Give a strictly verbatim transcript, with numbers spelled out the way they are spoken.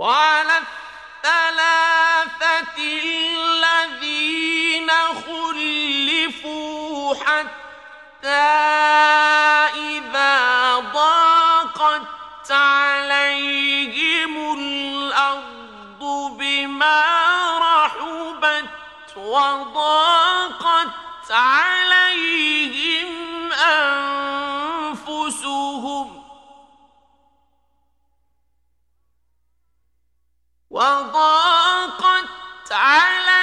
وعلى الثلاثة الذين خلفوا حتى إذا ضاقت عليهم الأرض بما رحبت وضاقت عليهم أنفسهم وضاقت عليهم